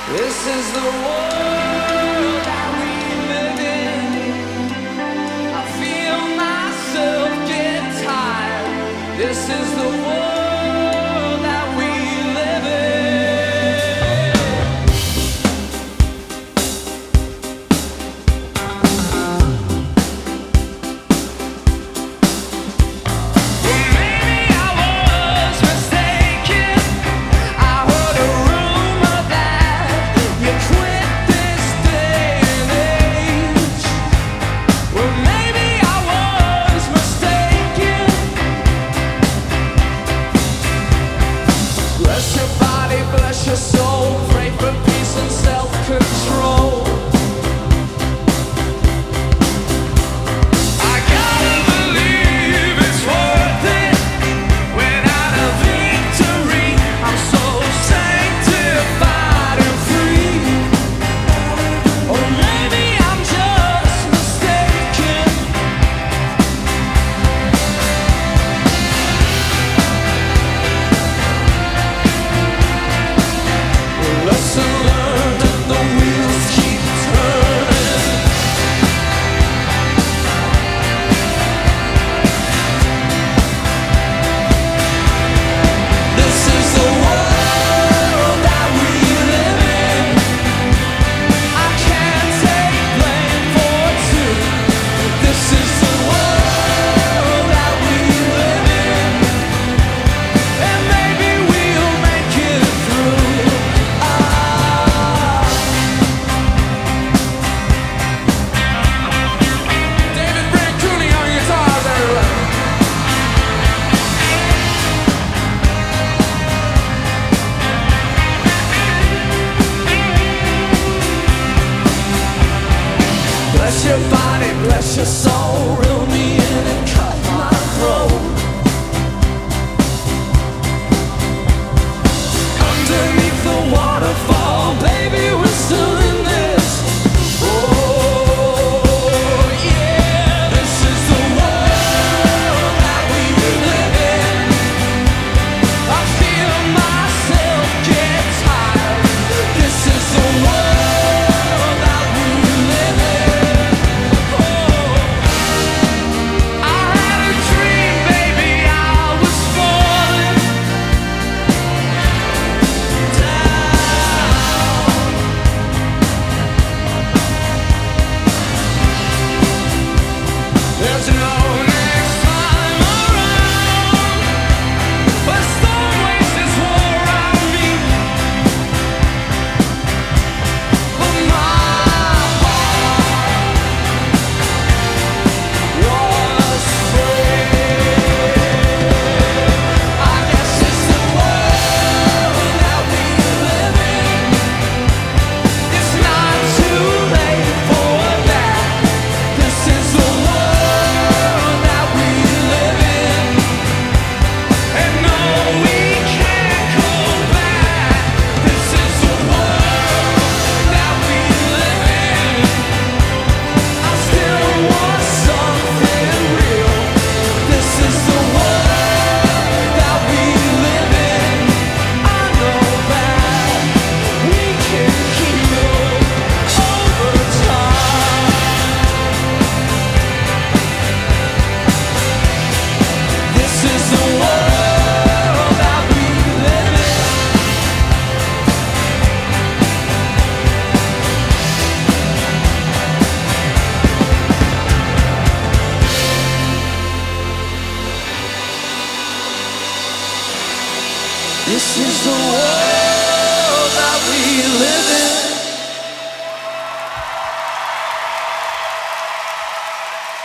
This is the world that we live in. I feel myself get tired. This is the world that we live Well, maybe I was mistaken. I heard a rumor that you quit this day and age. Well, maybe I was mistaken. Bless your body, bless your soul. Pray for peace and self-control. I gotta believe it's worth it. Without a victory, I'm so sanctified and free. Or maybe I'm just mistaken. Lesson learned and the wheels keep turning. This is the world that we live in. I can't take blame for two. This is the world that we live in, and maybe we'll make it through. David Brancusi on guitars, everyone. Bless your body, bless your soul. Reel me in and cut my throat. Underneath the waterfall, baby, we're still in this. Oh, yeah, this is the world that we live in. I feel myself get tired. This is the world that we live in. Oh, I had a dream, baby, I was falling down. There's no next time around. But storm waves war on me. But my heart was free. I guess it's the world that we live in. It's not too late for that. This is the world that we live in, and no, we can't go back. This is the world that we live in. I still want something real. This is the world that we live in. I know that we can heal over time. This is the world that we live in. This is the world